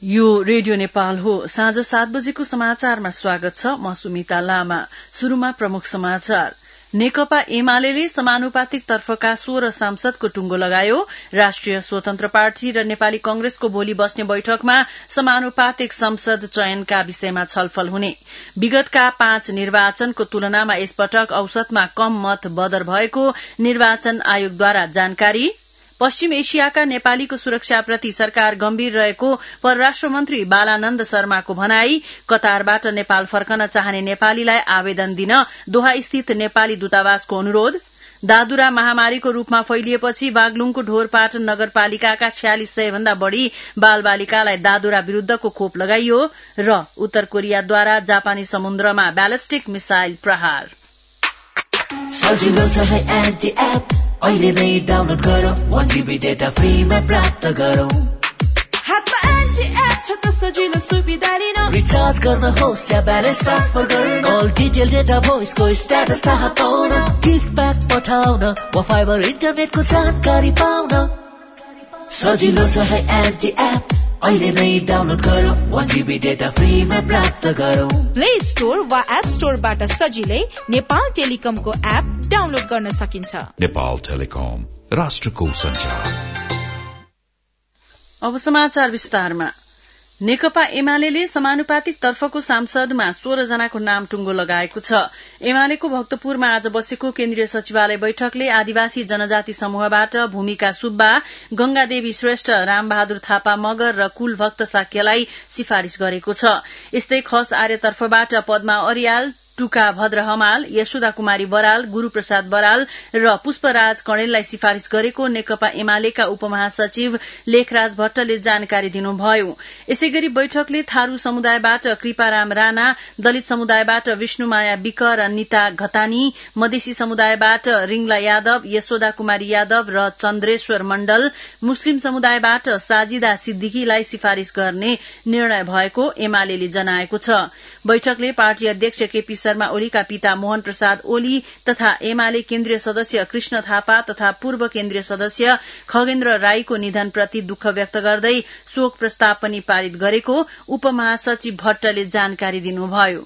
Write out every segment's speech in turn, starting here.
यो रेडियो नेपाल हो। साँझ 7 बजेको समाचारमा स्वागत छ। म सुमिता लामा। शुरूमा प्रमुख समाचार। नेकपा एमाले समानुपातिक तर्फका 16 सांसदको टुंगो लगायो। राष्ट्रिय स्वतन्त्र पार्टी र नेपाली कंग्रेसको भोलि बस्ने बैठकमा समानुपातिक संसद चयनका विषयमा छलफल हुने। विगतका 5 निर्वाचनको तुलनामा यसपटक औसतमा कम मत बदर भएको निर्वाचन आयोगद्वारा जानकारी। पश्चिम एशियाका नेपालीको सुरक्षाप्रति सरकार गम्भीर रहेको परराष्ट्र मन्त्री बालानन्द शर्माको भनाई। कतारबाट नेपाल फर्कन चाहने नेपालीलाई आवेदन दिन दोहा स्थित नेपाली दूतावासको अनुरोध। दादुरा महामारीको रूपमा फैलिएपछि बागलुङको ढोरपाटन नगरपालिकाका 4600 भन्दा बढ़ी बालबालिकालाई दादुरा विरूद्धको खोप लगाइयो। र उत्तर कोरियाद्वारा जापानी समुद्रमा ब्यालिस्टिक मिसाइल प्रहार। सजिलो छ है एन्टी एप, अहिले नै डाउनलोड गरौ, 1GB डेटा फ्रीमा प्राप्त गरौ। हातमा एन्टी एप छ त सजिलो सुविधा लिन, रिचार्ज गर्न होस् या ब्यालेन्स ट्रान्सफर गर्न, कल डिटेल डेटा भोइसको स्ट्याटस थाहा पाउन, गिफ्ट प्याक पठाउन वा फाइबर इन्टरनेटको जानकारी पाउन। सजिलो छ है एन्टी एप, अहिले नै डाउनलोड गरौ, 1GB डेटा फ्रीमा प्राप्त गरौ। प्ले स्टोर वा एप स्टोरबाट सजिलै नेपाल टेलिकमको एप डाउनलोड गर्न सकिन्छ। नेपाल टेलिकम, राष्ट्रको सञ्चार। अब समाचार विस्तारमा। नेकपा एमाले समानुपातिक तर्फको सांसदमा 16 जनाको नाम टुंगो लगाएको छ। एमालेको भक्तपुरमा आज बसेको केन्द्रीय सचिवालय बैठकले आदिवासी जनजाति समूहबाट भूमिका सुब्बा, गंगादेवी श्रेष्ठ, रामबहादुर थापा मगर र कुलभक्त साक्यलाई सिफारिश गरेको छ। यस्तै खस आर्यतर्फबाट पद्मा अर्याल, टुका भद्र हमाल, यशोदा कुमारी बराल, गुरूप्रसाद बराल र पुष्पराज कणेललाई सिफारिश गरेको नेकपा एमालेका उपमहासचिव लेखराज भट्टले जानकारी दिनुभयो। यसैगरी बैठकले थारू समुदायबाट कृपाराम राणा, दलित समुदायबाट विष्णुमाया विक र निता घतानी, मधेसी समुदायबाट रिंगला यादव, यशोदा कुमारी यादव र चन्द्रेश्वर मण्डल, मुस्लिम समुदायबाट साजिदा सिद्दिकीलाई सिफारिश गर्ने निर्णय भएको एमाले जनाएको छ। बैठकले पार्टी अध्यक्ष केपी शर्मा ओलीका पिता मोहन प्रसाद ओली तथा एमाले केन्द्रीय सदस्य कृष्ण थापा तथा पूर्व केन्द्रीय सदस्य खगेन्द्र राईको निधनप्रति दुःख व्यक्त गर्दै शोक प्रस्ताव पनि पारित गरेको उपमहासचिव भट्टले जानकारी दिनुभयो।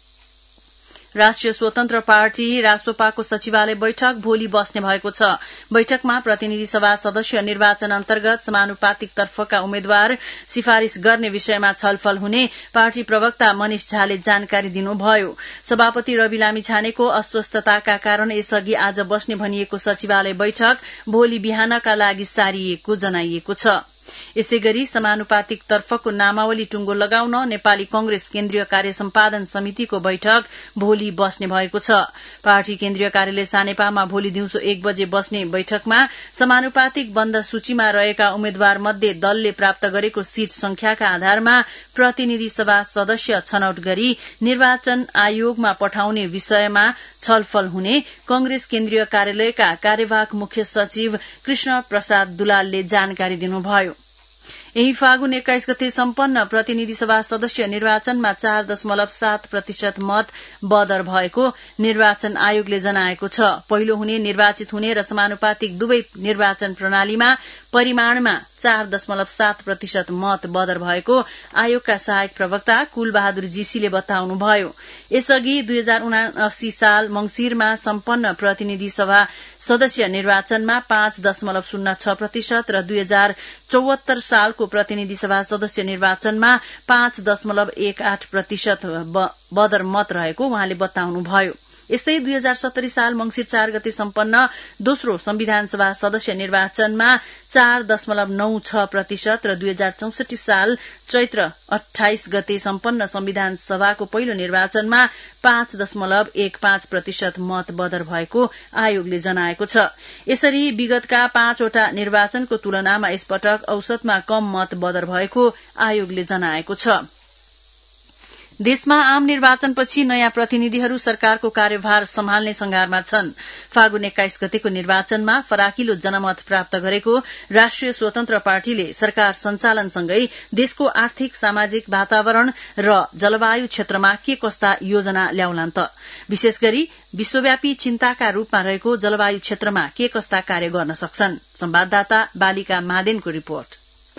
राष्ट्रिय स्वतन्त्र पार्टी रासोपाको सचिवालय बैठक भोलि बस्ने भएको छ। बैठकमा प्रतिनिधि सभा सदस्य निर्वाचन अन्तर्गत समानुपातिक तर्फका उम्मेद्वार सिफारिश गर्ने विषयमा छलफल हुने पार्टी प्रवक्ता मनिष झाले जानकारी दिनुभयो। सभापति रवि लामिछानेको अस्वस्थताका कारण यसअघि आज बस्ने भनिएको सचिवालय बैठक भोलि बिहानका लागि सारिएको जनाइएको छ। यसैगरी समानुपातिक तर्फको नामावली टुंगो लगाउन नेपाली कंग्रेस केन्द्रीय कार्य सम्पादन समितिको बैठक भोलि बस्ने भएको छ। पार्टी केन्द्रीय कार्यालय सानेपामा भोलि दिउँसो 1 बजे बस्ने बैठकमा समानुपातिक बन्द सूचीमा रहेका उम्मेद्वार मध्ये दलले प्राप्त गरेको सीट संख्याका आधारमा प्रतिनिधि सभा सदस्य छनौट गरी निर्वाचन आयोगमा पठाउने विषयमा छलफल हुने कंग्रेस केन्द्रीय कार्यालयका कार्यवाहक मुख्य सचिव कृष्ण प्रसाद दुलालले जानकारी दिनुभयो। यही फागुन 21 गते सम्पन्न प्रतिनिधि सभा सदस्य निर्वाचनमा 4.7% मत बदर भएको निर्वाचन आयोगले जनाएको छ। पहिलो हुने, निर्वाचित हुने र समानुपातिक दुवै निर्वाचन प्रणालीमा परिमाणमा 4.7% मत बदर भएको आयोगका सहायक प्रवक्ता कुलबहादुर जीसीले बताउनुभयो। यसअघि 2079 साल मंगिरमा सम्पन्न प्रतिनिधि सभा सदस्य निर्वाचनमा 5.06% र 2074 सालको प्रतिनिधि सभा सदस्य निर्वाचनमा 5.18% बदर मत रहेको उहाँले बताउनुभयो। यस्तै 2070 साल मंगिर 4 गते सम्पन्न दोस्रो संविधान सभा सदस्य निर्वाचनमा 4.96% र 2064 साल चैत्र 28 गते सम्पन्न संविधान सभाको पहिलो निर्वाचनमा 5.15% मत बदर भएको आयोगले जनाएको छ। यसरी विगतका 5 वटा निर्वाचनको तुलनामा यसपटक औसतमा कम मत बदर भएको आयोगले जनाएको छ। देशमा आम निर्वाचनपछि नयाँ प्रतिनिधिहरू सरकारको कार्यभार सम्हाल्ने संघारमा छन्। फागुन 21 गतेको निर्वाचनमा फराकिलो जनमत प्राप्त गरेको राष्ट्रिय स्वतन्त्र पार्टीले सरकार सञ्चालनसँगै देशको आर्थिक सामाजिक वातावरण र जलवायु क्षेत्रमा के कस्ता योजना ल्याउलान् त, विशेष गरी विश्वव्यापी चिन्ताका रूपमा रहेको जलवायु क्षेत्रमा के कस्ता कार्य गर्न सक्छन्। संवाददाता बालिका मादेनको रिपोर्ट।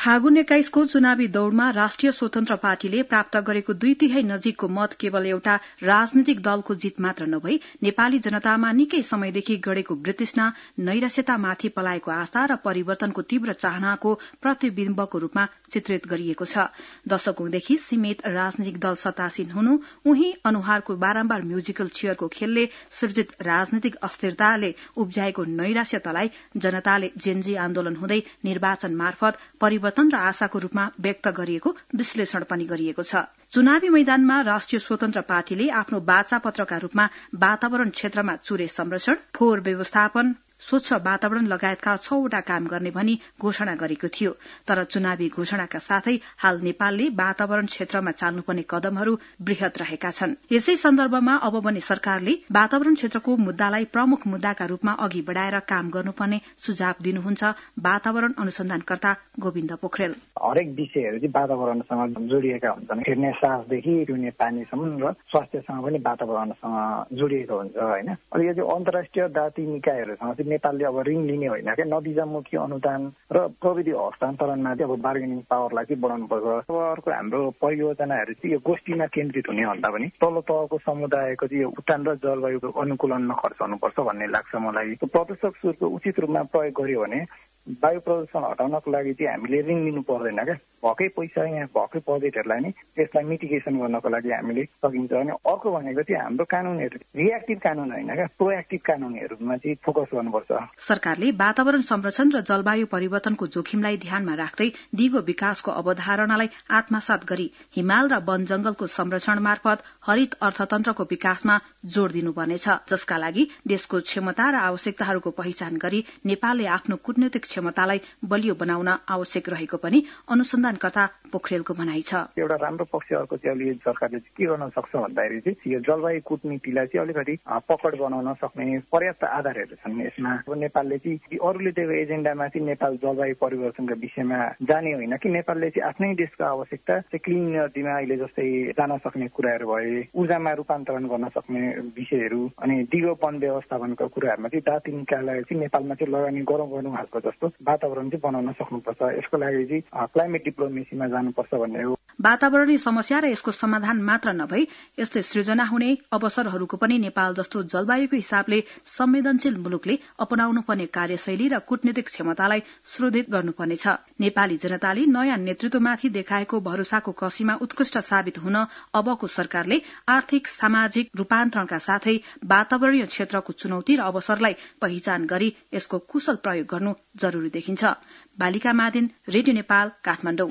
फागुन 21 को चुनावी दौड़मा राष्ट्रिय स्वतन्त्र पार्टीले प्राप्त गरेको 2/3 नजिकको मत केवल एउटा राजनीतिक दलको जित मात्र नभई नेपाली जनतामा निकै समयदेखि गढेको वृतृष्णा, नैराश्यतामाथि पलाएको आशा र परिवर्तनको तीव्र चाहनाको प्रतिबिम्बको रूपमा चित्रित गरिएको छ। दशकौंदेखि सीमित राजनीतिक दल सत्तासीन हुनु, उही अनुहारको बारम्बार म्युजिकल चेयरको खेलले सृजित राजनीतिक अस्थिरताले उब्जाएको नैराश्यतालाई जनताले जेनजी आन्दोलन हुँदै निर्वाचन मार्फत परिवर्तन र आशाको रूपमा व्यक्त गरिएको विश्लेषण पनि गरिएको छ। चुनावी मैदानमा राष्ट्रिय स्वतन्त्र पार्टीले आफ्नो वाचापत्रका रूपमा वातावरण क्षेत्रमा चुरे संरक्षण, फोहोर व्यवस्थापन, स्वच्छ वातावरण लगायतका 6 वटा काम गर्ने भनी घोषणा गरेको थियो। तर चुनावी घोषणाका साथै हाल नेपालले वातावरण क्षेत्रमा चाल्नुपर्ने कदमहरू वृहत रहेका छन्। यसै सन्दर्भमा अब भने सरकारले वातावरण क्षेत्रको मुद्दालाई प्रमुख मुद्दाका रूपमा अघि बढ़ाएर काम गर्नुपर्ने सुझाव दिनुहुन्छ वातावरण अनुसन्धानकर्ता गोविन्द पोखरेल। हरेक विषयहरू चाहिँ वातावरणसँग जोडिएका हुन्छन्। हेर्ने सासदेखि पिउने पानीसम्म र स्वास्थ्यसँग पनि वातावरणसँग जोडिएको हुन्छ होइन। अब यो चाहिँ अन्तर्राष्ट्रिय दाती निकायहरूसँग नेपालले अब ऋण लिने होइन क्या, नतिजामुखी अनुदान र प्रविधि हस्तान्तरणमा चाहिँ अब बार्गेनिङ पावरलाई चाहिँ बढाउनुपर्छ। अब अर्को हाम्रो परियोजनाहरू चाहिँ यो गोष्ठीमा केन्द्रित हुने भन्दा पनि तल्लो तहको समुदायको चाहिँ उत्थान र जलवायुको अनुकूलनमा खर्च हुनुपर्छ भन्ने लाग्छ मलाई। प्रदूषक शुल्क उचित रूपमा प्रयोग गर्यो भने वायु प्रदूषण हटाउनको लागि चाहिँ हामीले ऋण लिनु पर्दैन क्या। भएकै पैसा यहाँ भएकै बजेटहरूलाई नै त्यसलाई मिटिगेसन गर्नको लागि हामीले सकिन्छ। अनि अर्को भनेको चाहिँ हाम्रो कानूनहरू रिएक्टिभ कानून होइन क्या, प्रोएक्टिभ कानूनहरूमा चाहिँ फोकस गर्नुपर्छ। सरकारले वातावरण संरक्षण र जलवायु परिवर्तनको जोखिमलाई ध्यानमा राख्दै दिगो विकासको अवधारणालाई आत्मसात गरी हिमाल र वन जंगलको संरक्षण मार्फत हरित अर्थतन्त्रको विकासमा जोड़ दिनुपर्नेछ, जसका लागि देशको क्षमता र आवश्यकताहरूको पहिचान गरी नेपालले आफ्नो कूटनीतिक क्षमतालाई बलियो बनाउन आवश्यक रहेको पनि अनुसन्धानकर्ता पोखरेलको भनाइ छ। एउटा राम्रो पक्ष अर्को चाहिँ अहिले सरकारले के गर्न सक्छ भन्दाखेरि चाहिँ यो जलवायु कूटनीतिलाई चाहिँ अलिकति पकड बनाउन सक्ने पर्याप्त आधारहरू छन् यसमा। नेपालले चाहिँ अरूले दिएको एजेन्डामा चाहिँ नेपाल जलवायु परिवर्तनका विषयमा जाने होइन कि नेपालले चाहिँ आफ्नै देशको आवश्यकता चाहिँ क्लिन एनर्जीमा अहिले जस्तै जान सक्ने कुराहरू भए, ऊर्जामा रूपान्तरण गर्न सक्ने विषयहरू अनि दिगो वन व्यवस्थापनका कुराहरूमा चाहिँ दाती निकायलाई चाहिँ नेपालमा चाहिँ लगानी गरौँ हालको जस्तो वातावरण चाहिँ बनाउन सक्नुपर्छ। यसको लागि चाहिँ क्लाइमेट डिप्लोमेसीमा जानुपर्छ भन्ने हो। वातावरणीय समस्या र यसको समाधान मात्र नभई यसले सृजना हुने अवसरहरूको पनि नेपाल जस्तो जलवायुको हिसाबले संवेदनशील मुलुकले अपनाउनु पर्ने कार्यशैली र कूटनीतिक क्षमतालाई सुदृढ गर्नुपर्नेछ। नेपाली जनताले नयाँ नेतृत्वमाथि देखाएको भरोसाको कसीमा उत्कृष्ट साबित हुन अबको सरकारले आर्थिक सामाजिक रूपान्तरणका साथै वातावरणीय क्षेत्रको चुनौती र अवसरलाई पहिचान गरी यसको कुशल प्रयोग गर्नु जरूरी देखिन्छ। बालिका मादिन, रेडियो नेपाल, काठमाडौँ।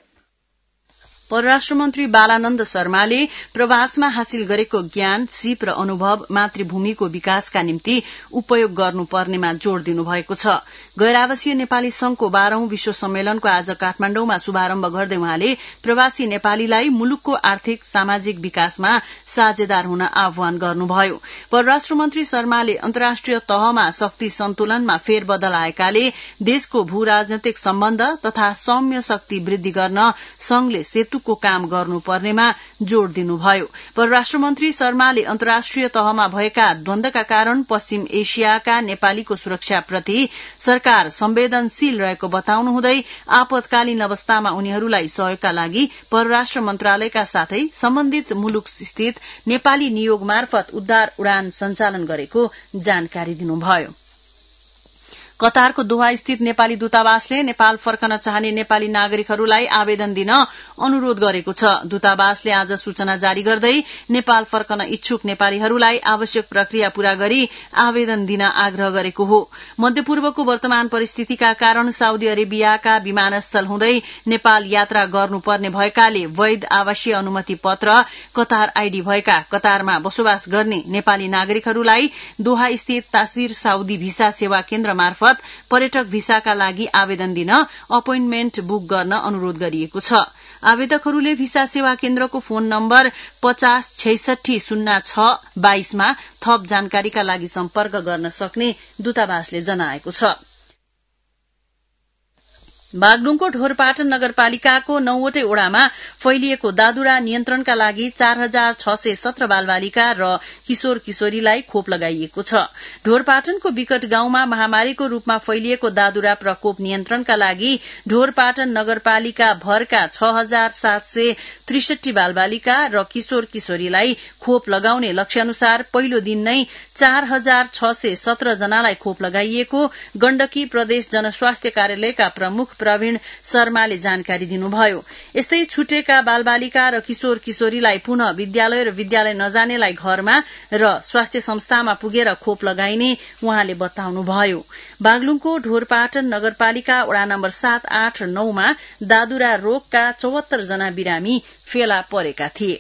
परराष्ट्र मन्त्री बालानन्द शर्माले प्रवासमा हासिल गरेको ज्ञान, सिप र अनुभव मातृभूमिको विकासका निम्ति उपयोग गर्नुपर्नेमा जोड़ दिनुभएको छ। गैर आवासीय नेपाली संघको 12औं विश्व सम्मेलनको आज काठमाडौँमा शुभारम्भ गर्दै उहाँले प्रवासी नेपालीलाई मुलुकको आर्थिक सामाजिक विकासमा साझेदार हुन आह्वान गर्नुभयो। परराष्ट्र मन्त्री शर्माले अन्तर्राष्ट्रिय तहमा शक्ति सन्तुलनमा फेरबदल आएकाले देशको भू राजनैतिक सम्बन्ध तथा सौम्य शक्ति वृद्धि गर्न संघले सेतुको काम गर्नुपर्नेमा जोड़ दिनुभयो। परराष्ट्र मन्त्री शर्माले अन्तर्राष्ट्रिय तहमा भएका द्वन्द्वका कारण पश्चिम एशियाका नेपालीको सुरक्षाप्रति सरकार संवेदनशील रहेको बताउनुहुँदै आपतकालीन अवस्थामा उनीहरूलाई सहयोगका लागि परराष्ट्र मन्त्रालयका साथै सम्बन्धित मुलुक स्थित नेपाली नियोग मार्फत उद्धार उडान सञ्चालन गरेको जानकारी दिनुभयो। कतारको दोहा स्थित नेपाली दूतावासले नेपाल फर्कन चाहने नेपाली नागरिकहरूलाई आवेदन दिन अनुरोध गरेको छ। दूतावासले आज सूचना जारी गर्दै नेपाल फर्कन इच्छुक नेपालीहरूलाई आवश्यक प्रक्रिया पूरा गरी आवेदन दिन आग्रह गरेको हो। मध्यपूर्वको वर्तमान परिस्थितिका कारण साउदी अरेबियाका विमानस्थल हुँदै नेपाल यात्रा गर्नुपर्ने भएकाले वैध आवासीय अनुमति पत्र कतार आईडी भएका कतारमा बसोबास गर्ने नेपाली नागरिकहरूलाई दोहा स्थित तासिर साउदी भिसा सेवा केन्द्र मार्फत पर्यटक भिसाका लागि आवेदन दिन अपोइन्टमेन्ट बुक गर्न अनुरोध गरिएको छ। आवेदकहरूले भिसा सेवा केन्द्रको फोन नम्बर 50660622 मा थप जानकारीका लागि सम्पर्क गर्न सक्ने दूतावासले जनाएको छ। बागलुङको ढोरपाटन नगरपालिकाको 9वटै ओडामा फैलिएको दादुरा नियन्त्रणका लागि 4617 बालबालिका र किशोर किशोरीलाई खोप लगाइएको छ। ढोरपाटनको विकट गाउँमा महामारीको रूपमा फैलिएको दादुरा प्रकोप नियन्त्रणका लागि ढोरपाटन नगरपालिका भरका 6763 बालबालिका र किशोर किशोरीलाई खोप लगाउने लक्ष्यानुसार पहिलो दिन नै 4617 जनालाई खोप लगाइएको गण्डकी प्रदेश जनस्वास्थ्य कार्यालयका प्रमुख प्रवीण शर्माले जानकारी दिनुभयो। यस्तै छुटेका बालबालिका र किशोर किशोरीलाई पुनः विद्यालय र विद्यालय नजानेलाई घरमा र स्वास्थ्य संस्थामा पुगेर खोप लगाइने उहाँले बताउनुभयो। बागलुङको ढोरपाटन नगरपालिका वडा नम्बर 7, 8 र 9 मा दादुरा रोगका 74 जना बिरामी फेला परेका थिए।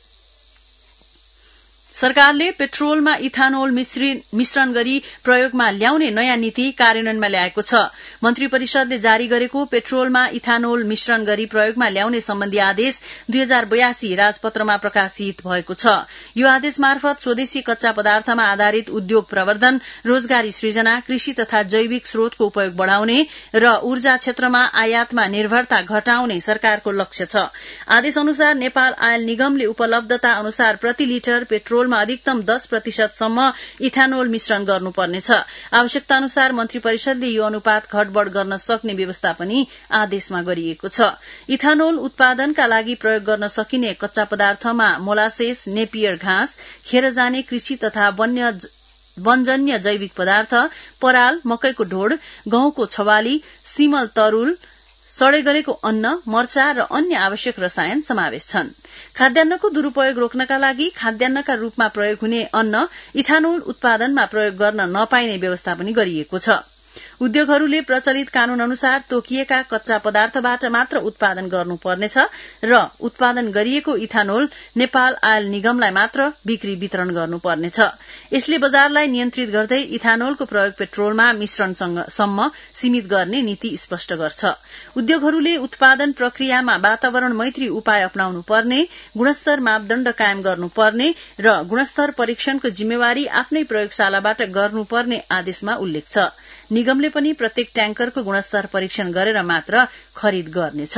सरकारले पेट्रोलमा इथानोल मिश्रण गरी प्रयोगमा ल्याउने नयाँ नीति कार्यान्वयनमा ल्याएको छ। मन्त्री परिषदले जारी गरेको पेट्रोलमा इथानोल मिश्रण गरी प्रयोगमा ल्याउने सम्बन्धी आदेश 2082 राजपत्रमा प्रकाशित भएको छ। यो आदेश मार्फत स्वदेशी कच्चा पदार्थमा आधारित उद्योग प्रवर्धन, रोजगारी सृजना, कृषि तथा जैविक स्रोतको उपयोग बढ़ाउने र ऊर्जा क्षेत्रमा आयातमा निर्भरता घटाउने सरकारको लक्ष्य छ। आदेश अनुसार नेपाल आयल निगमले उपलब्धता अनुसार प्रति लिटर पेट्रोल अधिकतम 10% सम्म इथानोल मिश्रण गर्नुपर्नेछ। आवश्यकता अनुसार मन्त्री परिषदले यो अनुपात घटबढ़ गर्न सक्ने व्यवस्था पनि आदेशमा गरिएको छ। इथानोल उत्पादनका लागि प्रयोग गर्न सकिने कच्चा पदार्थमा मोलासेस, नेपियर घाँस, खेर जाने कृषि तथा वनजन्य जैविक पदार्थ, पराल, मकैको ढोड़, गहुँको छवाली, सिमल तरूल, सडे गलेको अन्न, मर्चा र अन्य आवश्यक रसायन समावेश छन्। खाद्यान्नको दुरूपयोग रोक्नका लागि खाद्यान्नका रूपमा प्रयोग हुने अन्न इथानोल उत्पादनमा प्रयोग गर्न नपाइने व्यवस्था पनि गरिएको छ। उद्योगहरूले प्रचलित कानून अनुसार तोकिएका कच्चा पदार्थबाट मात्र उत्पादन गर्नुपर्नेछ र उत्पादन गरिएको इथानोल नेपाल आयल निगमलाई मात्र बिक्री वितरण गर्नुपर्नेछ। यसले बजारलाई नियन्त्रित गर्दै इथानोलको प्रयोग पेट्रोलमा मिश्रणसम्म सीमित गर्ने नीति स्पष्ट गर्छ। उद्योगहरूले उत्पादन प्रक्रियामा वातावरण मैत्री उपाय अपनाउनु पर्ने, गुणस्तर मापदण्ड कायम गर्नुपर्ने र गुणस्तर परीक्षणको जिम्मेवारी आफ्नै प्रयोगशालाबाट गर्नुपर्ने आदेशमा उल्लेख छ। निगमले पनि प्रत्येक ट्याङ्करको गुणस्तर परीक्षण गरेर मात्र खरिद गर्नेछ।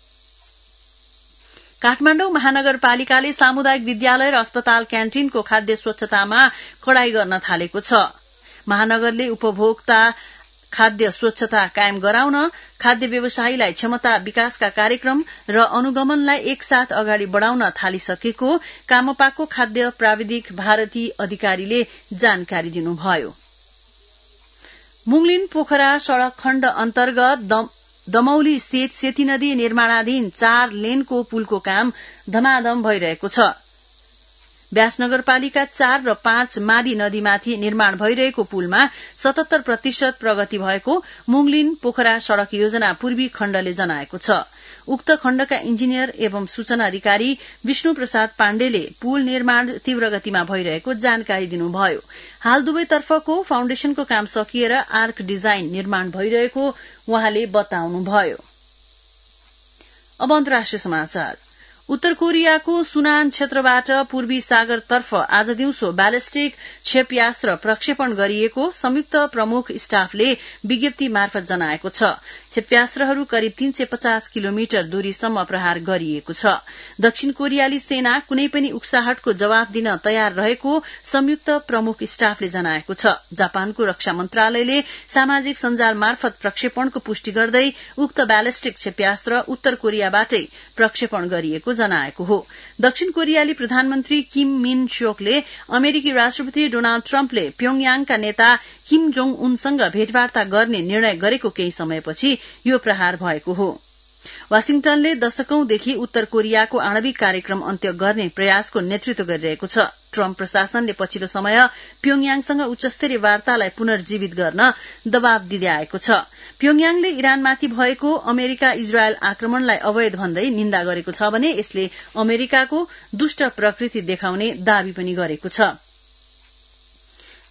काठमाडौँ महानगरपालिकाले सामुदायिक विद्यालय र अस्पताल क्यान्टिनको खाद्य स्वच्छतामा कडाई गर्न थालेको छ। महानगरले उपभोक्ता खाद्य स्वच्छता कायम गराउन खाद्य व्यवसायीलाई क्षमता विकासका कार्यक्रम र अनुगमनलाई एकसाथ अगाडि बढ़ाउन थालिसकेको कामपाको खाद्य प्राविधिक भारती अधिकारीले जानकारी दिनुभयो। मुङलिन पोखरा सड़क खण्ड अन्तर्गत दमौली स्थित सेती नदी निर्माणाधीन 4 लेनको पुलको काम धमाधम भइरहेको छ। व्यास नगरपालिका 4 र 5 मादी नदीमाथि निर्माण भइरहेको पुलमा 77% प्रगति भएको मुङलिन पोखरा सड़क योजना पूर्वी खण्डले जनाएको छ। उक्त खण्डका इन्जिनियर एवं सूचना अधिकारी विष्णु प्रसाद पाण्डेले पुल निर्माण तीव्र गतिमा भइरहेको जानकारी दिनुभयो। हाल दुवैतर्फको फाउन्डेशनको काम सकिएर आर्क डिजाइन निर्माण भइरहेको उहाँले बताउनुभयो। अब अन्तर्राष्ट्रिय समाचार। उत्तर कोरियाको सुनान क्षेत्रबाट पूर्वी सागरतर्फ आज दिउँसो ब्यालिस्टिक क्षेप्यास्त्र प्रक्षेपण गरिएको संयुक्त प्रमुख स्टाफले विज्ञप्ति मार्फत जनाएको छ। क्षेप्यास्त्रहरू करिब 350 किलोमिटर दूरीसम्म प्रहार गरिएको छ। दक्षिण कोरियाली सेना कुनै पनि उक्साहटको जवाफ दिन तयार रहेको संयुक्त प्रमुख स्टाफले जनाएको छ। जापानको रक्षा मन्त्रालयले सामाजिक सञ्जाल मार्फत प्रक्षेपणको पुष्टि गर्दै उक्त ब्यालिस्टिक क्षेप्यास्त्र उत्तर कोरियाबाटै प्रक्षेपण गरिएको जनाएको हो। दक्षिण कोरियाली प्रधानमन्त्री किम मिन स्योकले अमेरिकी राष्ट्रपति डोनाल्ड ट्रम्पले प्योङयाङका नेता किम जोङ उनसँग भेटवार्ता गर्ने निर्णय गरेको केही समयपछि यो प्रहार भएको हो। वाशिंगटनले दशकौंदेखि उत्तर कोरियाको आणविक कार्यक्रम अन्त्य गर्ने प्रयासको नेतृत्व गरिरहेको छ। ट्रम्प प्रशासनले पछिल्लो समय प्योङयाङसँग उच्चस्तरीय वार्तालाई पुनर्जीवित गर्न दबाव दिँदै आएको छ। प्योङयाङले इरानमाथि भएको अमेरिका इजरायल आक्रमणलाई अवैध भन्दै निन्दा गरेको छ भने यसले अमेरिकाको दुष्ट प्रकृति देखाउने दावी पनि गरेको छ।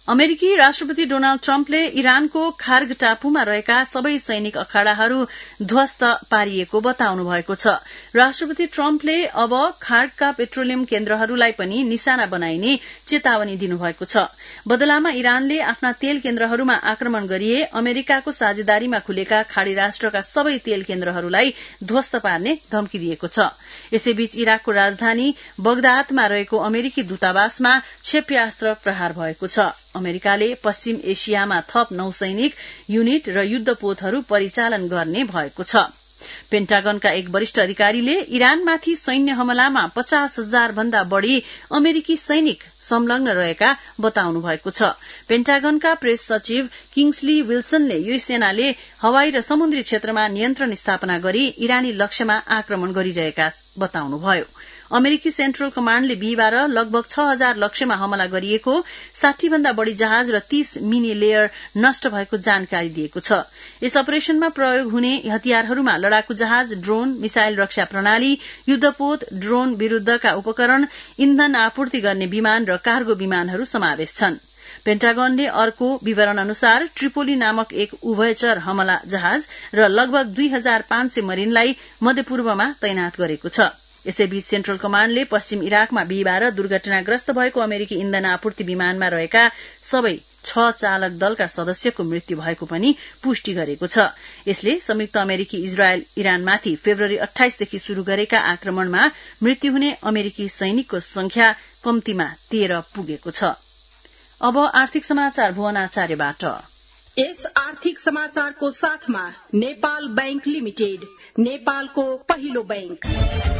अमेरिकी राष्ट्रपति डोनाल्ड ट्रम्पले इरानको खार्ग टापुमा रहेका सबै सैनिक अखाडाहरू ध्वस्त पारिएको बताउनु भएको छ। राष्ट्रपति ट्रम्पले अब खार्गका पेट्रोलियम केन्द्रहरूलाई पनि निशाना बनाइने चेतावनी दिनुभएको छ। बदलामा इरानले आफ्ना तेल केन्द्रहरूमा आक्रमण गरिए अमेरिकाको साझेदारीमा खुलेका खाड़ी राष्ट्रका सबै तेल केन्द्रहरूलाई ध्वस्त पार्ने धम्की दिएको छ। यसैबीच इराकको राजधानी बगदादमा रहेको अमेरिकी दूतावासमा क्षेप्यास्त्र प्रहार भएको छ। अमेरिकाले पश्चिम एशियामा थप नौसैनिक युनिट र युद्धपोतहरू परिचालन गर्ने भएको छ। पेन्टागनका एक वरिष्ठ अधिकारीले इरानमाथि सैन्य हमलामा 50,000 भन्दा बढ़ी अमेरिकी सैनिक संलग्न रहेका बताउनु भएको छ। पेन्टागनका प्रेस सचिव किङ्सली विल्सनले यो सेनाले हवाई र समुद्री क्षेत्रमा नियन्त्रण स्थापना गरी इरानी लक्ष्यमा आक्रमण गरिरहेका बताउनुभयो। अमेरिकी सेन्ट्रल कमाण्डले बिहीबार लगभग 6,000 लक्ष्यमा हमला गरिएको, 60 भन्दा बढ़ी जहाज र 30 मिनी लेयर नष्ट भएको जानकारी दिएको छ। यस अपरेशनमा प्रयोग हुने हतियारहरूमा लडाकू जहाज, ड्रोन, मिसाइल रक्षा प्रणाली, युद्धपोत, ड्रोन विरूद्धका उपकरण, इन्धन आपूर्ति गर्ने विमान र कार्गो विमानहरू समावेश छन्। पेन्टागनले अर्को विवरण अनुसार ट्रिपोली नामक एक उभयचर हमला जहाज र लगभग 2,500 मरिनलाई मध्यपूर्वमा तैनात गरेको छ। यसैबीच सेन्ट्रल कमाण्डले पश्चिम इराकमा बिहीबार दुर्घटनाग्रस्त भएको अमेरिकी इन्धन आपूर्ति विमानमा रहेका सबै 6 चालक दलका सदस्यको मृत्यु भएको पनि पुष्टि गरेको छ। यसले संयुक्त अमेरिकी इजरायल इरानमाथि फेब्रुअरी 28 देखि शुरू गरेका आक्रमणमा मृत्यु हुने अमेरिकी सैनिकको संख्या कम्तीमा 13 पुगेको छ। अब आर्थिक समाचार भुवन आचार्यबाट। यस आर्थिक समाचारको साथमा नेपाल बैंक लिमिटेड, नेपालको पहिलो बैंक।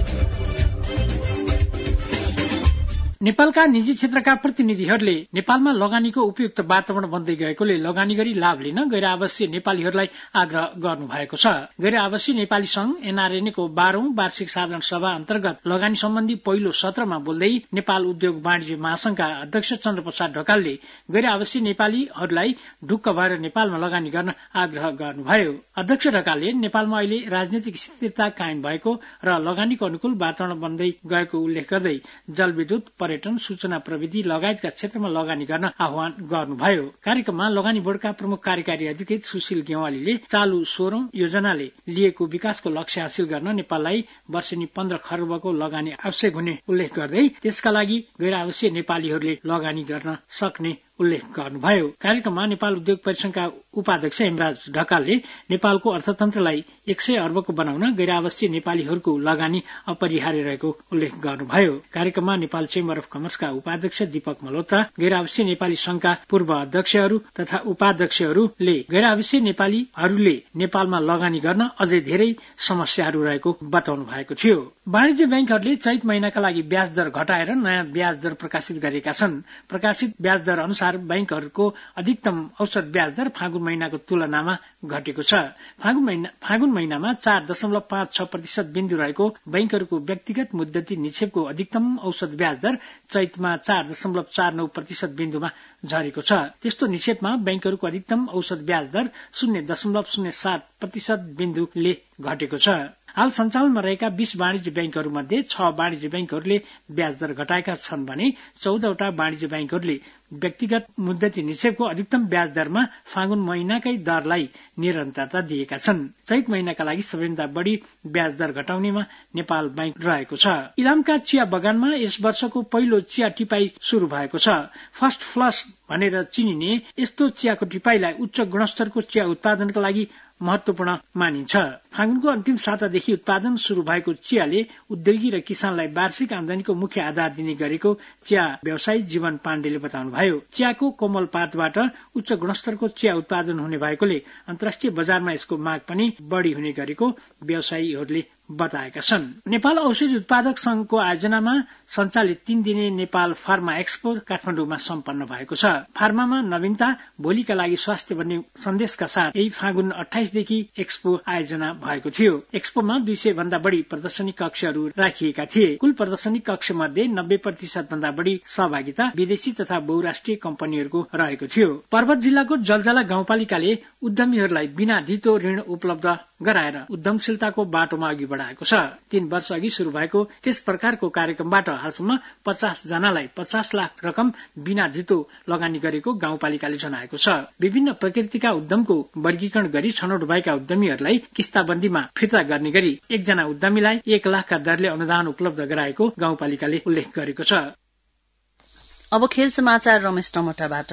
नेपालका निजी क्षेत्रका प्रतिनिधिहरूले नेपालमा लगानीको उपयुक्त वातावरण बन्दै गएकोले लगानी गरी लाभ लिन गैर आवासीय नेपालीहरूलाई आग्रह गर्नु भएको छ। गैर आवासीय नेपाली संघ एनआरएनएको 12औं वार्षिक साधारण सभा अन्तर्गत लगानी सम्बन्धी पहिलो सत्रमा बोल्दै नेपाल उद्योग वाणिज्य महासंघका अध्यक्ष चन्द्रप्रसाद ढकालले गैर आवासीय नेपालीहरूलाई ढुक्क भएर नेपालमा लगानी गर्न आग्रह गर्नुभयो। अध्यक्ष ढकालले नेपालमा अहिले राजनीतिक स्थिरता कायम भएको र लगानीको अनुकूल वातावरण बन्दै गएको उल्लेख गर्दै जलविद्युत, पर्यटन, सूचना प्रविधि लगायतका क्षेत्रमा लगानी गर्न आह्वान गर्नुभयो। कार्यक्रममा लगानी बोर्डका प्रमुख कार्यकारी अधिकृत सुशील गेवालीले चालू 16औं योजनाले लिएको विकासको लक्ष्य हासिल गर्न नेपाललाई वर्षेनी 15 खर्बको लगानी आवश्यक हुने उल्लेख गर्दै त्यसका लागि गैर आवासीय नेपालीहरूले लगानी गर्न सक्ने उल्लेख गर्नुभयो। कार्यक्रममा नेपाल उद्योग परिसंघका उपाध्यक्ष हेमराज ढकालले नेपालको अर्थतन्त्रलाई 100 अर्बको बनाउन गैर आवासीय नेपालीहरूको लगानी अपरिहार्य रहेको उल्लेख गर्नुभयो। कार्यक्रममा नेपाल चेम्बर अफ कमर्सका उपाध्यक्ष दीपक मल्होत्रा, गैर आवासीय नेपाली संघका पूर्व अध्यक्षहरू तथा उपाध्यक्षहरूले गैर आवासीय नेपालीहरूले नेपालमा लगानी गर्न अझै धेरै समस्याहरू रहेको बताउनु भएको थियो। वाणिज्य बैंकहरूले चैत महिनाका लागि ब्याज दर घटाएर नयाँ ब्याज दर प्रकाशित गरेका छन्। प्रकाशित ब्याज दर अनुसार बैंकहरूको अधिकतम औसत ब्याज दर फागुन महिनाको तुलनामा घटेको छ। फागुन महिनामा 4.56% बिन्दु रहेको बैंकहरूको व्यक्तिगत मुद्दती निक्षेपको अधिकतम औसत ब्याज दर चैतमा 4.49% बिन्दुमा झरेको छ। त्यस्तो निक्षेपमा बैंकहरूको अधिकतम औसत ब्याज दर 0.07% बिन्दुले घटेको छ। हाल सञ्चालनमा रहेका 20 वाणिज्य बैंकहरूमध्ये 6 वाणिज्य बैंकहरूले ब्याज दर घटाएका छन् भने 14वटा वाणिज्य बैंकहरूले व्यक्तिगत मुद्दती निक्षेपको अधिकतम ब्याज दरमा फागुन महिनाकै दरलाई निरन्तरता दिएका छन्। चैत महिनाका लागि सबैभन्दा बढ़ी ब्याज दर घटाउनेमा नेपाल बैंक रहेको छ। इलामका चिया बगानमा यस वर्षको पहिलो चिया टिपाई शुरू भएको छ। फर्स्ट फ्लस भनेर चिनिने यस्तो चियाको टिपाईलाई उच्च गुणस्तरको चिया उत्पादनका लागि महत्वपूर्ण मानिन्छ। फागुनको अन्तिम सातादेखि उत्पादन शुरू भएको चियाले उद्योगी र किसानलाई वार्षिक आमदानीको मुख्य आधार दिने गरेको चिया व्यवसायी जीवन पाण्डेले बताउनुभयो। चियाको कोमल पातबाट उच्च गुणस्तरको चिया उत्पादन हुने भएकोले अन्तर्राष्ट्रिय बजारमा यसको माग पनि बढ़ी हुने गरेको व्यवसायीहरूले बताएका छन्। नेपाल औषधि उत्पादक संघको आयोजनामा सञ्चालित 3 दिने नेपाल फार्मा एक्सपो काठमाडौँमा सम्पन्न भएको छ। फार्मामा नवीनता, भोलिका लागि स्वास्थ्य भन्ने सन्देशका साथ यही फागुन 28 देखि एक्सपो आयोजना भएको थियो। एक्सपोमा 200 भन्दा बढी प्रदर्शनी कक्षहरू राखिएका थिए। कुल प्रदर्शनी कक्ष मध्ये 90% भन्दा बढी सहभागिता विदेशी तथा बहुराष्ट्रिय कम्पनीहरूको रहेको थियो। पर्वत जिल्लाको जलजला गाउँपालिकाले उद्यमीहरूलाई बिना धितो ऋण उपलब्ध गराएर उद्यमशीलताको बाटोमा अघि बढाएको छ। 3 वर्ष अघि शुरू भएको त्यस प्रकारको कार्यक्रमबाट हालसम्म 50 जनालाई 50 लाख रकम बिना धितो लगानी गरेको गाउँपालिकाले जनाएको छ। विभिन्न प्रकृतिका उद्यमको वर्गीकरण गरी छनौट भएका उद्यमीहरूलाई किस्ताबन्दीमा फिर्ता गर्ने गरी 1 जना उद्यमीलाई 1 लाखका दरले अनुदान उपलब्ध गराएको गाउँपालिकाले उल्लेख गरेको छ। अब खेल समाचार रमेश टमटाबाट।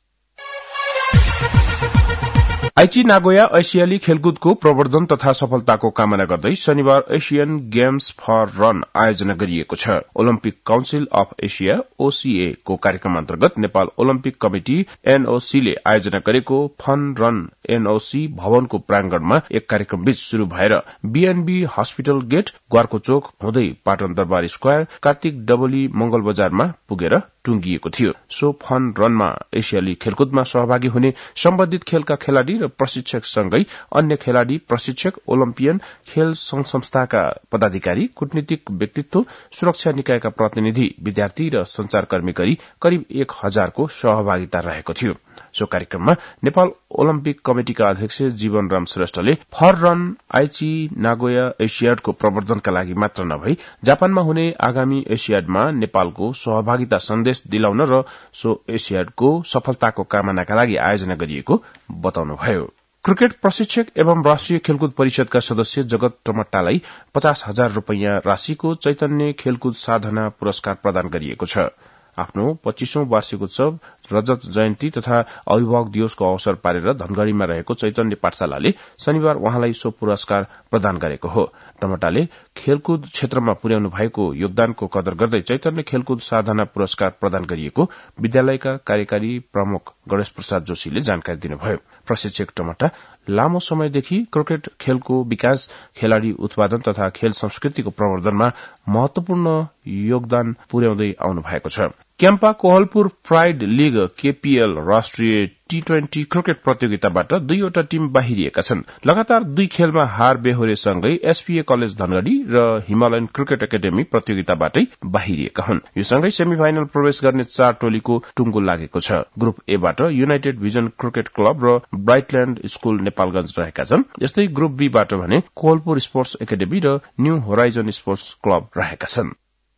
आइची नागोया एसियाली खेलकुदको प्रवर्धन तथा सफलताको कामना गर्दै शनिबार एशियन गेम्स फर रन आयोजना गरिएको छ। Olympic council of Asia OCA को कार्यक्रम अन्तर्गत नेपाल ओलम्पिक कमिटी एनओसी ले आयोजना गरेको फन रन एनओसी भवनको प्रांगणमा एक कार्यक्रमबीच शुरू भएर बीएनबी हस्पिटल गेट, ग्वारको चोक हुँदै पाटन दरबार स्क्वायर, कार्तिक डबली मंगल बजारमा पुगेर टुंगिएको थियो। सो फन रनमा एसियाली खेलकुदमा सहभागी हुने सम्बन्धित खेलका खेलाड़ी र प्रशिक्षक सँगै अन्य खेलाड़ी, प्रशिक्षक, ओलम्पियन, खेल संघ संस्थाका पदाधिकारी, कूटनीतिक व्यक्तित्व, सुरक्षा निकायका प्रतिनिधि, विद्यार्थी र संचारकर्मी गरी करिब 1000 को सहभागिता रहेको थियो। सो कार्यक्रममा नेपाल ओलम्पिक कमिटिका अध्यक्ष जीवन राम श्रेष्ठले फर रन आइची नागोया एसियाडको प्रवर्धनका लागि मात्र नभई जापानमा हुने आगामी एसियाडमा नेपालको सहभागिता सन्देश दिलाउन र सो एसियाडको सफलताको कामनाका लागि आयोजना गरिएको बताउनुभयो। क्रिकेट प्रशिक्षक एवं राष्ट्रिय खेलकुद परिषदका सदस्य जगत टमट्टालाई 50,000 रूपैयाँ राशिको चैतन्य खेलकुद साधना पुरस्कार प्रदान गरिएको छ। आफ्नो 25औं वार्षिक उत्सव, रजत जयन्ती तथा अभिभावक दिवसको अवसर पारेर धनगढ़ीमा रहेको चैतन्य पाठशालाले शनिबार उहाँलाई सो पुरस्कार प्रदान गरेको हो। टमटाले खेलकुद क्षेत्रमा पुर्याउनु भएको योगदानको कदर गर्दै चैतन्य खेलकुद साधना पुरस्कार प्रदान गरिएको विद्यालयका कार्यकारी प्रमुख गणेश प्रसाद जोशीले जानकारी दिनुभयो। प्रशिक्षक टमटा लामो समयदेखि क्रिकेट खेलको विकास, खेलाड़ी उत्पादन तथा खेल संस्कृतिको प्रवर्धनमा महत्वपूर्ण योगदान पुर्याउँदै आउनु भएको छ। Campa Kohalpur pride league KPL राष्ट्रिय टी20 क्रिकेट प्रतियोगिताबाट 2वटा टीम बाहिरिएका छन्। लगातार 2 खेलमा हार बेहोरेसँगै एसपीए कलेज धनगढ़ी र हिमालयन क्रिकेट एकाडेमी प्रतियोगिताबाटै बाहिरिएका हुन्। यो सँगै सेमिफाइनल प्रवेश गर्ने 4 टोलीको टुङ्गो लागेको छ। ग्रुप ए बाट युनाइटेड भिजन क्रिकेट क्लब र ब्राइटल्याण्ड स्कूल नेपालगंज रहेका छन्। यस्तै ग्रुप बी बाट भने कोहलपुर स्पोर्ट्स एकाडेमी र न्यू होराइजन स्पोर्ट्स क्लब रहेका छन्।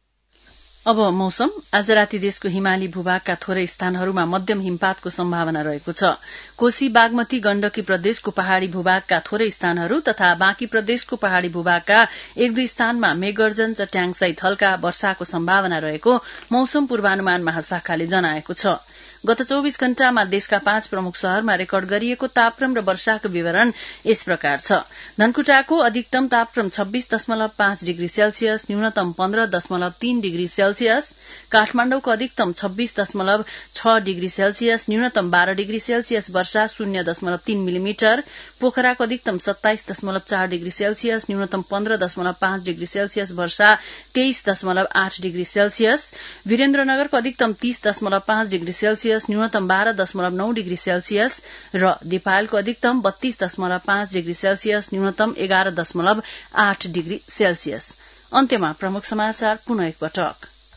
अब मौसम। आज राति देशको हिमाली भूभागका थोरै स्थानहरूमा मध्यम हिमपातको सम्भावना रहेको छ। कोशी, बागमती, गण्डकी प्रदेशको पहाड़ी भूभागका थोरै स्थानहरू तथा बाँकी प्रदेशको पहाड़ी भूभागका 1-2 स्थानमा मेघगर्जन, चट्याङसहित हल्का वर्षाको सम्भावना रहेको मौसम पूर्वानुमान महाशाखाले जनाएको छ। गत 24 घण्टामा देशका 5 प्रमुख शहरमा रेकर्ड गरिएको तापक्रम र वर्षाको विवरण यस प्रकार छ। धनकुटाको अधिकतम तापक्रम 26.5 डिग्री सेल्सियस, न्यूनतम 15.3 डिग्री सेल्सियस, काठमाण्डुको अधिकतम 26.6 डिग्री सेल्सियस, न्यूनतम 12 डिग्री सेल्सियस वर्षा 0.3 मिलिमिटर, पोखराको अधिकतम 27.4 डिग्री सेल्सियस, न्यूनतम 15.5 डिग्री सेल्सियस वर्षा 23.8 डिग्री सेल्सियस, वीरेन्द्रनगरको अधिकतम 30.5 डिग्री सेल्सियस, न्यूनतम 12.9 डिग्री सेल्सियस र दिपायलको अधिकतम 32.5 डिग्री सेल्सियस, न्यूनतम 11.8 डिग्री सेल्सियस। अन्त्यमा प्रमुख समाचार पुनः एकपटक।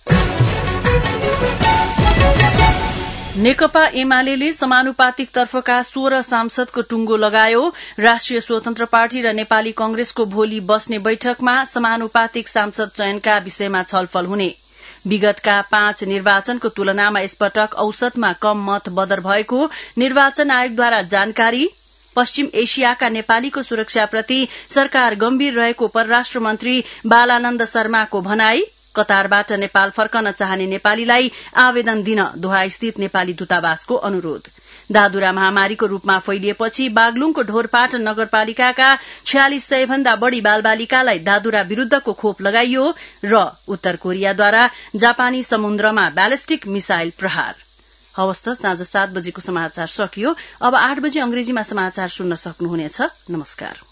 नेकपा एमाले समानुपातिक तर्फका 16 सांसदको टुङ्गो लगायो। राष्ट्रिय स्वतन्त्र पार्टी र नेपाली कांग्रेसको भोलि बस्ने बैठकमा समानुपातिक सांसद चयनका विषयमा छलफल हुने। विगतका 5 निर्वाचनको तुलनामा यसपटक औसतमा कम मत बदर भएको निर्वाचन आयोगद्वारा जानकारी। पश्चिम एशियाका नेपालीको सुरक्षाप्रति सरकार गम्भीर रहेको परराष्ट्र मन्त्री बालानन्द शर्माको भनाई। कतारबाट नेपाल फर्कन चाहने नेपालीलाई आवेदन दिन दोहास्थित नेपाली दूतावासको अनुरोध। दादुरा महामारीको रूपमा फैलिएपछि बागलुङको ढोरपाटन नगरपालिकाका 4600 भन्दा बढ़ी बालबालिकालाई दादुरा विरूद्धको खोप लगाइयो र उत्तर कोरियाद्वारा जापानी समुद्रमा ब्यालिस्टिक मिसाइल प्रहार। हवस् त, साँझ 7 बजेको समाचार सकियो। अब 8 बजे अंग्रेजीमा समाचार सुन्न सक्नुहुनेछ। नमस्कार।